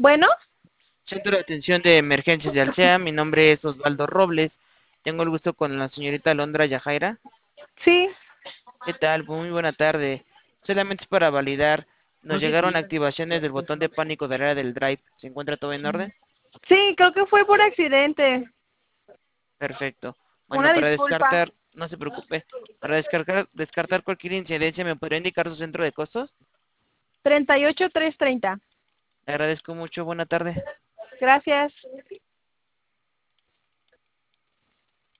Bueno, Centro de Atención de Emergencias de Alsea, mi nombre es Osvaldo Robles. Tengo el gusto con la señorita Alondra Yajaira. sí, ¿Qué tal? Muy buena tarde. Solamente es para validar. Nos llegaron activaciones del botón de pánico del área del drive. ¿Se encuentra todo en orden? sí, creo que fue por accidente. Perfecto. Bueno, Una para disculpa. descartar, no se preocupe. Para descartar cualquier incidencia, ¿me podría indicar su centro de costos? 38330. Le agradezco mucho. Buena tarde. Gracias.